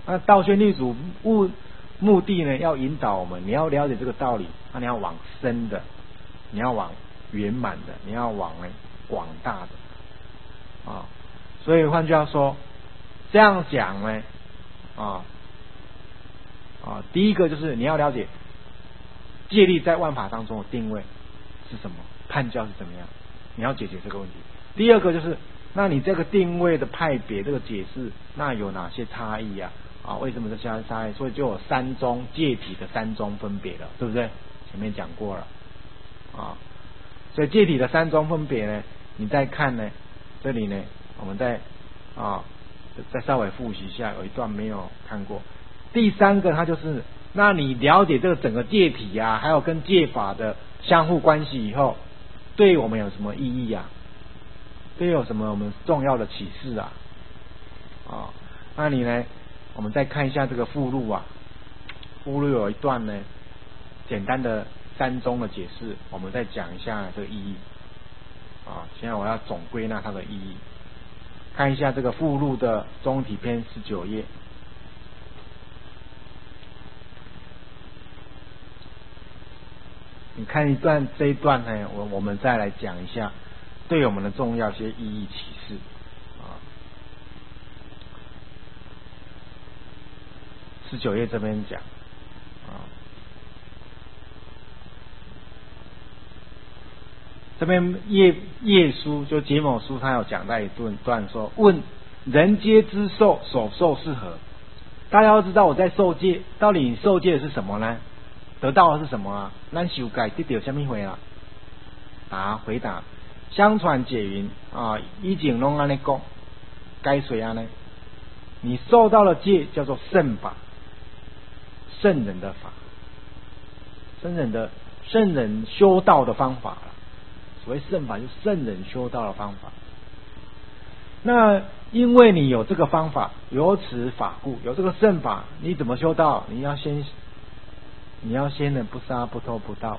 那道宣律祖目的呢，要引导我们，你要了解这个道理，那你要往深的，你要往圆满的，你要往广大的啊。所以换句话说，这样讲呢，第一个就是你要了解戒律在万法当中的定位是什么，判教是怎么样，你要解决这个问题。第二个就是，那你这个定位的派别，这个解释，那有哪些差异啊？为什么这些差异？所以就有三宗戒体的三宗分别了，对不对？前面讲过了所以戒体的三宗分别呢，你再看呢，这里呢，我们再稍微复习一下，有一段没有看过。第三个，它就是，那你了解这个整个戒体啊，还有跟戒法的相互关系以后，对我们有什么意义啊？对有什么我们重要的启示啊？那你呢？我们再看一下这个附录啊，附录有一段呢，简单的三宗的解释，我们再讲一下这个意义现在我要总归纳它的意义。看一下这个附录的中体篇19页，你看这一段呢，我们再来讲一下对我们的重要些意义启示19页这边讲这边叶书就解某书，他有讲在一段说，问人皆知受，所受是何？大家要知道我在受戒，到底你受戒的是什么呢？得到的是什么啊？咱修改得到什么回啊？回答，相传解云以前拢安尼讲，该谁安呢？你受到的戒叫做圣法，圣人的法，圣人修道的方法了。所谓圣法，就是圣人修道的方法。那因为你有这个方法，有此法故，有这个圣法，你怎么修道？你要先呢不杀不偷不盗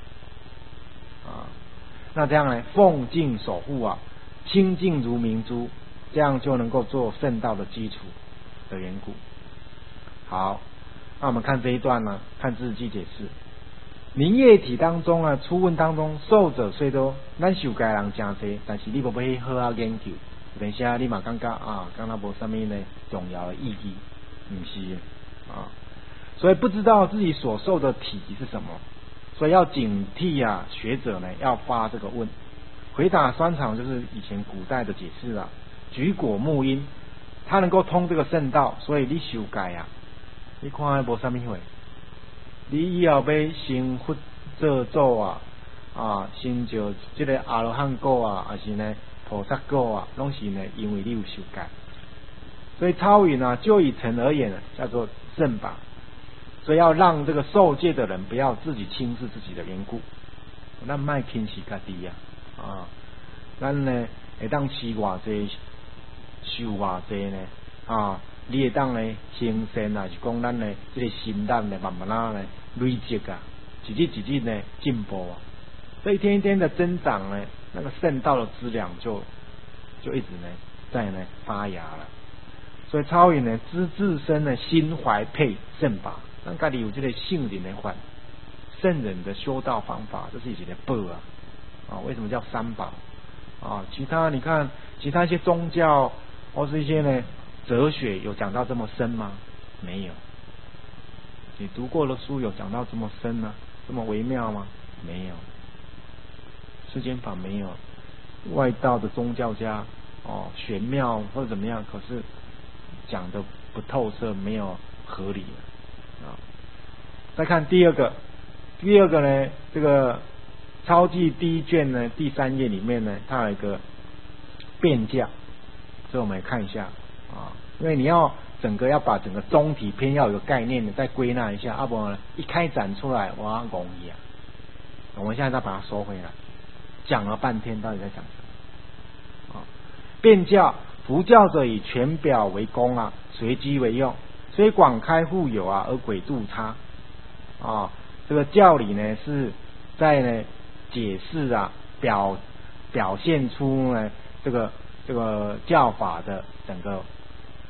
那这样呢，奉敬守护清净如明珠，这样就能够做圣道的基础的缘故。好，那我们看这一段呢，看字迹解释。凝液体当中啊，初问当中，受者虽多，咱受戒人真多，但是你无要好好研究，等下你嘛感觉刚刚无什么呢重要的意义，不是所以不知道自己所受的体是什么，所以要警惕学者呢要发这个问，回答专长就是以前古代的解释举果目因，他能够通这个圣道，所以你受戒你看无什么会。你以后要成佛做祖成就这个阿罗汉果还是呢菩萨果拢是呢因为你有受戒。所以超云就以诚而言叫做圣法，所以要让这个受戒的人不要自己轻视自己的缘故，咱卖轻视家己咱呢会当吃偌济，受偌济呢你会当呢行善是讲咱呢这个心胆呢慢慢呢累积一日一日呢进步所以一天一天的增长呢，那个圣道的质量就一直呢在呢发芽了。所以超云呢知自身呢心怀配圣法，咱家己有这个圣人的法，圣人的修道方法，这是一个宝为什么叫三宝其他你看其他一些宗教或是一些呢哲学有讲到这么深吗？没有。你读过的书有讲到这么深吗？这么微妙吗？没有。世间法没有。外道的宗教家玄妙或者怎么样，可是讲的不透彻，没有合理再看第二个呢，这个超记第一卷呢第3页里面呢，它有一个辩教，这我们来看一下因为你要把整个中体篇要有个概念的再归纳一下，不然一开展出来我要容易我们现在再把它收回来，讲了半天到底在讲什么辩教，佛教者以权表为功随机为用，虽广开富有而诡度差这个教理呢是在呢解释表现出呢这个教法的整个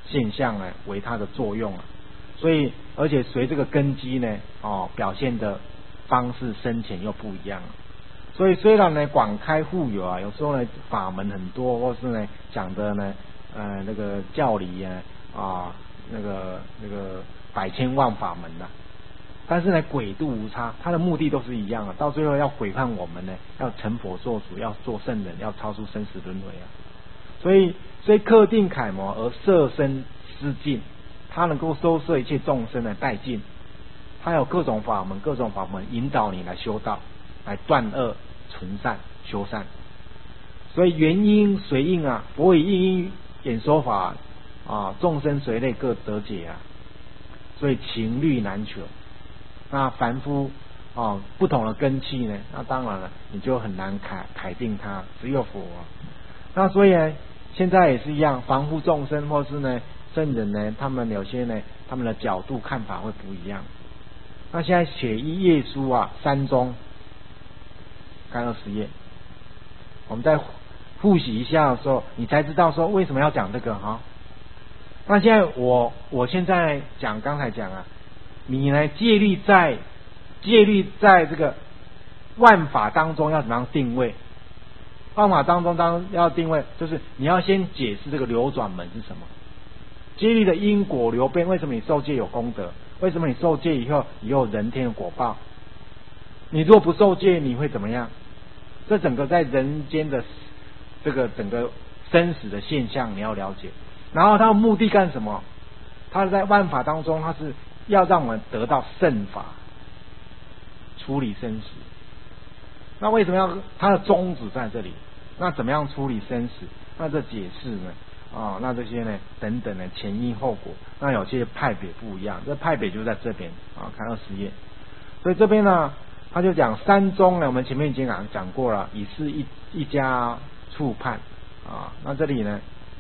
现象呢为它的作用啊。所以而且随这个根基呢表现的方式深浅又不一样啊。所以虽然呢广开富有啊，有时候呢法门很多，或是呢讲的呢那个教理那个百千万法门啊，但是呢轨度无差，它的目的都是一样的，到最后要毁谤我们呢，要成佛做主，要做圣人，要超出生死轮回啊。所以克定楷模而摄身施尽，它能够收摄一切众生的殆尽，它有各种法门引导你来修道，来断恶存善修善。所以原因随应啊，佛以应因演说法众生随类各得解啊。所以情虑难求，那凡夫不同的根器呢，那当然了你就很难凯定它，只有佛啊。那所以呢现在也是一样，凡夫众生或是呢圣人呢，他们有些呢他们的角度看法会不一样。那现在写一页书啊，3中看20页，我们再复习一下的时候，你才知道说为什么要讲这个哈。那现在我现在讲，刚才讲啊，你呢戒律在这个万法当中要怎么样定位？万法当中要定位，就是你要先解释这个流转门是什么，戒律的因果流变，为什么你受戒有功德？为什么你受戒以后你有人天的果报？你如果不受戒，你会怎么样？这整个在人间的这个整个生死的现象你要了解。然后它的目的干什么？它在万法当中，它是要让我们得到圣法，处理生死。那为什么要它的宗旨在这里？那怎么样处理生死？那这解释呢？那这些呢等等的前因后果，那有些派别不一样，这派别就在这边看20页。所以这边呢，他就讲3宗呢，我们前面已经讲过了，以是一家处判那这里呢，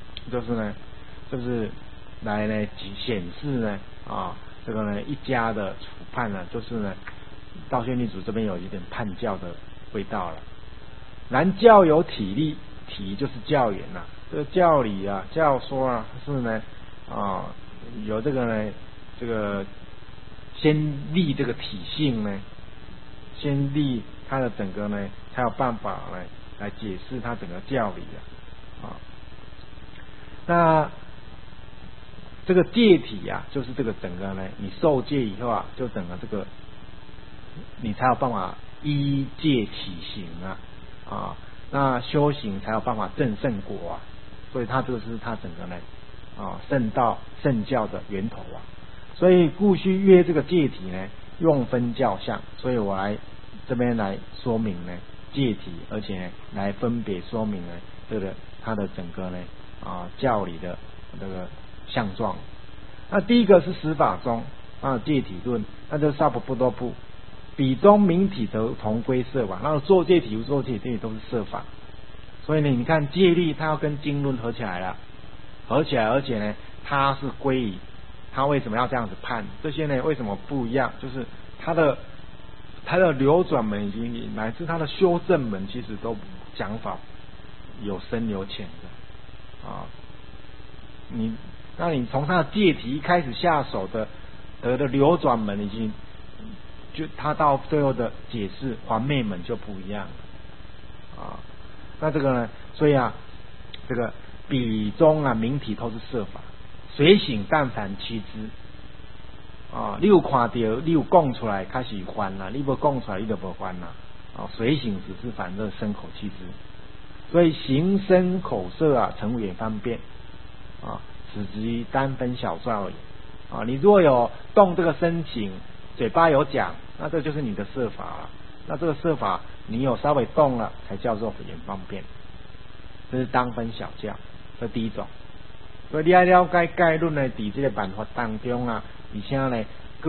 就是来呢显示呢这个呢一家的处判呢，就是呢道宣律主这边有一点判教的味道了。然教有体例，体就是教言呐，这个教理啊教说啊是呢有这个呢这个先立这个体性呢，先立它的整个呢才有办法来解释它整个教理那这个戒体啊，就是这个整个呢，你受戒以后啊，就整个这个你才有办法依戒起行那修行才有办法证圣果啊。所以它这个是它整个呢圣道圣教的源头啊。所以故须约这个戒体呢，用分教相。所以我来这边来说明呢戒体，而且呢来分别说明呢这个它的整个呢教理的这个相状。那第一个是十法中戒体论，那就是萨婆波多部，比中明体得同归摄法。那做戒体、无做戒体都是摄法。所以呢，你看戒律它要跟经论合起来了，而且呢它是归于它为什么要这样子判？这些呢为什么不一样？就是它的流转门以及乃至它的修正门，其实都讲法有深有浅的那你从它的戒体一开始下手的得的流转门，已经就它到最后的解释环昧门就不一样那这个呢，所以这个比中明体都是摄法，随行但凡七支你有看到，你有讲出来开始还啦，你不讲出来你就不还啦随行只是反正身口七支，所以行身口色成远方便只于单分小状而已你如果有动这个身形，嘴巴有讲，那这就是你的摄法了。那这个摄法你有稍微动了，才叫做远方便，这是当分小教，这第一种。所以你要了解概论呢，在这个办法当中而且呢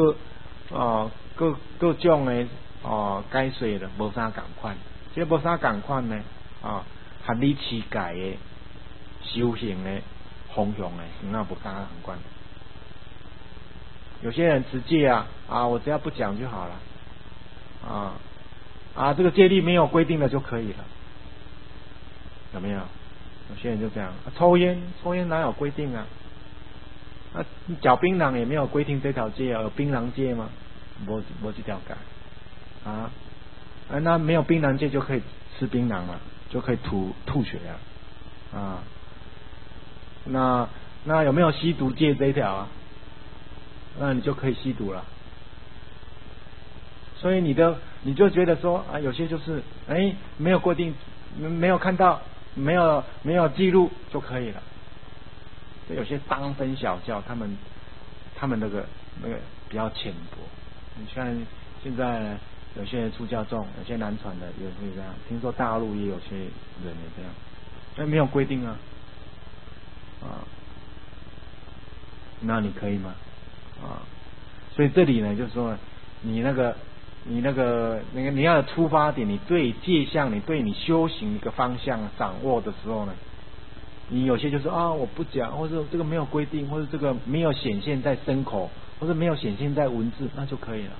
各种的解说的无啥同款，这无啥同款呢合理持戒的修行的方向呢，那不相同款。有些人持戒我只要不讲就好了这个戒律没有规定的就可以了，有没有？有些人就这样抽烟哪有规定啊，嚼槟榔也没有规定这条戒，有槟榔戒吗？没这条改啊。那没有槟榔戒就可以吃槟榔了，就可以吐血啊。那有没有吸毒戒这一条啊？那你就可以吸毒了。所以你就觉得说啊，有些就是没有规定，没有看到，没有记录就可以了。有些当分小教，他们那个比较浅薄。你看现在有些出家众，有些南传的也会这样。听说大陆也有些人也这样，那没有规定啊。那你可以吗？所以这里呢，就是说你那个你要有出发点，你对戒相，你对你修行一个方向掌握的时候呢，你有些就是我不讲，或者这个没有规定，或者这个没有显现在身口，或者没有显现在文字，那就可以了。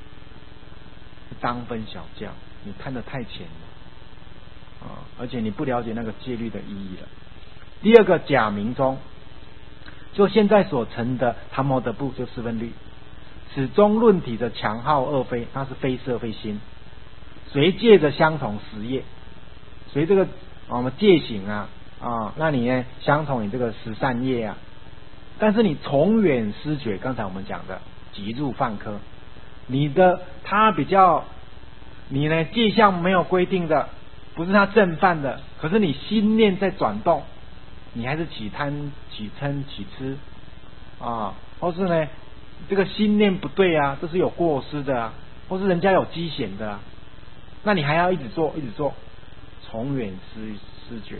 当分小教，你看得太浅了而且你不了解那个戒律的意义了。第二个假名中，就现在所成的唐摩德部就四分律，此中论体的强好二非，它是非色非心，随戒的相同十业，随这个我们戒行那你呢相同你这个13业但是你从远失觉，刚才我们讲的即入犯科，他比较你呢戒相没有规定的，不是他正犯的，可是你心念在转动，你还是起贪起嗔起痴或是呢这个心念不对这是有过失的或是人家有积嫌的那你还要一直做，从远失觉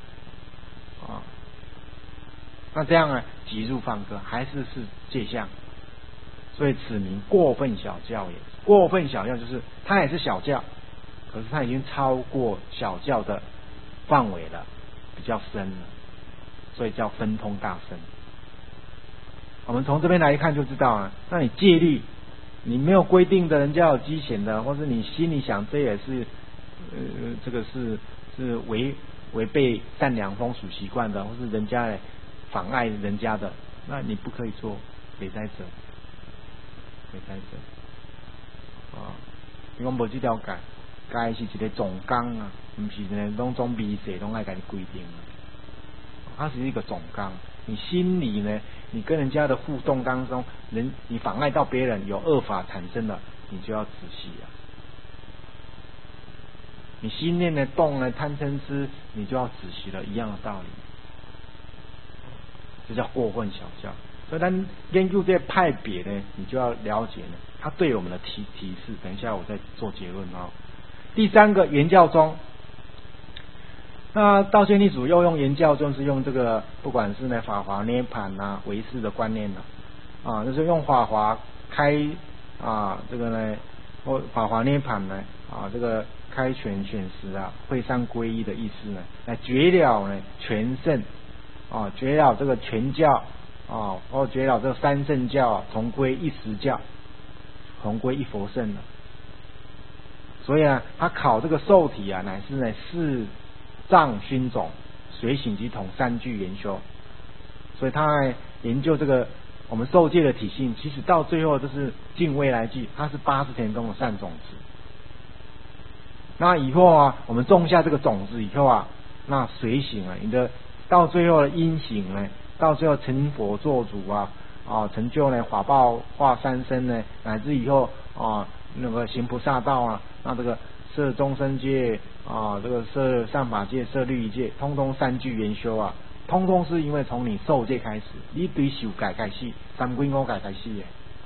那这样呢即入犯科，还是戒相，所以此名过分小教也。过分小教就是它也是小教，可是它已经超过小教的范围了，比较深了，所以叫分通大深。我们从这边来看就知道那你戒律你没有规定的，人家有积嫌的，或是你心里想这也是这个是违背善良风俗习惯的，或是人家妨碍人家的，那你不可以做，别在这你讲无这条戒是一个总纲不是呢拢总密誓拢爱给你规定它是一个总纲。你心里呢，你跟人家的互动当中，你妨碍到别人，有恶法产生了，你就要仔细你心念的动呢，贪嗔痴，你就要仔细了，一样的道理。这叫过分小教。所以咱研究这派别呢，你就要了解呢，它对我们的提示。等一下我再做结论第三个原教宗，那道宣立主又用原教宗是用这个，不管是呢法华涅盘唯识的观念就是用法华开这个呢，或法华涅盘呢这个开权选实会上归一的意思呢，来绝了呢全圣绝了这个全教或绝了这个三圣教同归一实教，同归一佛圣了。所以他考这个受体乃是呢四藏熏种随行及统三句研修，所以他研究这个我们受戒的体性，其实到最后就是尽未来际，它是80田中的善种子。那以后我们种下这个种子以后那随行你的到最后的因行呢，到最后成佛做主成就呢法报化三身呢，乃至以后那个行菩萨道那这个摄众生界这个摄善法界、摄律仪界，通通三句研修通通是因为从你受戒开始，你对受戒开始，三归五戒开始的，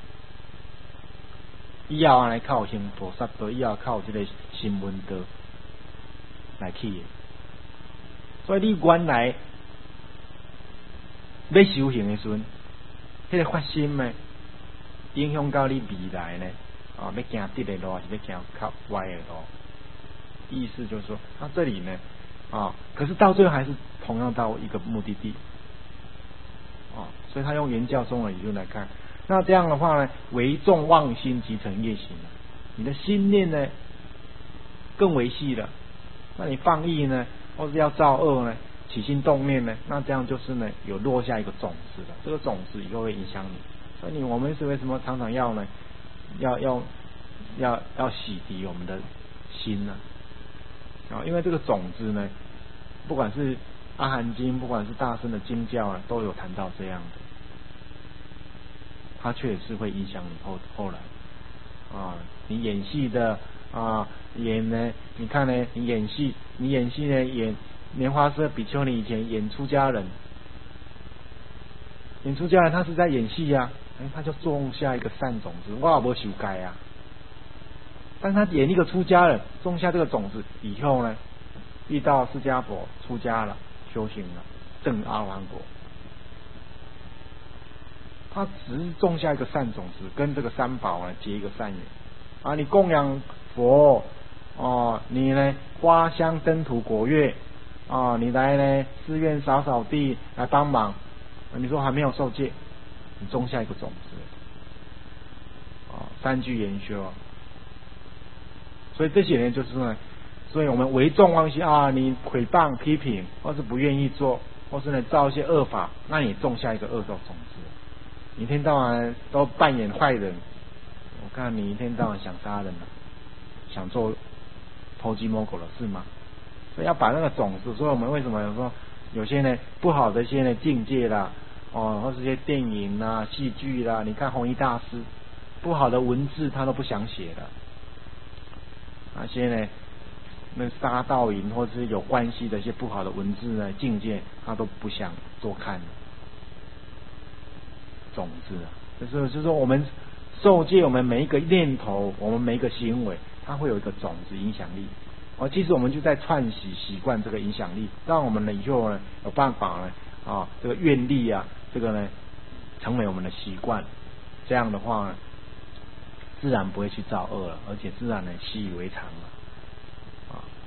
以后来靠行菩萨道，以后靠这个行闻道来去的。所以你原来要修行的时阵，那个发心呢，影响到你未来呢要行直的路，还是要行靠歪的路。意思就是说，他这里呢可是到最后还是同样到一个目的地所以他用原教宗的理论来看，那这样的话呢，为众妄心即成业行你的心念呢更维系了。那你放逸呢，或是要造恶呢， 起心动念呢，那这样就是呢有落下一个种子了，这个种子以后会影响你。所以我们是为什么常常要呢？要洗涤我们的心呢？因为这个种子呢，不管是阿含经，不管是大乘的经教呢，都有谈到这样的，它确实是会影响你后来你演戏的演呢，你看呢，你演戏呢，演莲花色比丘尼以前演出家人，他是在演戏啊，他就种下一个善种子，我也没修改啊。但他演一个出家人，种下这个种子以后呢，遇到释迦佛出家了，修行了，证阿罗汉果。他只是种下一个善种子，跟这个三宝呢结一个善缘你供养佛你呢花香灯土果月你来呢寺院扫地来帮忙，你说还没有受戒，你种下一个种子三句言修所以这些人就是呢，所以我们为众忘心你诽谤批评，或是不愿意做，或是呢造一些恶法，那你种下一个恶道种子，你一天到晚都扮演坏人，我看你一天到晚想杀人想做偷鸡摸狗的事吗？所以要把那个种子，所以我们为什么有说有些呢不好的一些呢境界啦或是一些电影啦戏剧啦，你看弘一大师不好的文字他都不想写了，那些呢那杀盗淫或是有关系的一些不好的文字呢境界他都不想多看了。种子就是说我们受戒，我们每一个念头，我们每一个行为，它会有一个种子影响力其实我们就在串习惯这个影响力，让我们呢以后呢有办法呢这个愿力这个呢成为我们的习惯，这样的话呢自然不会去造恶了，而且自然呢习以为常了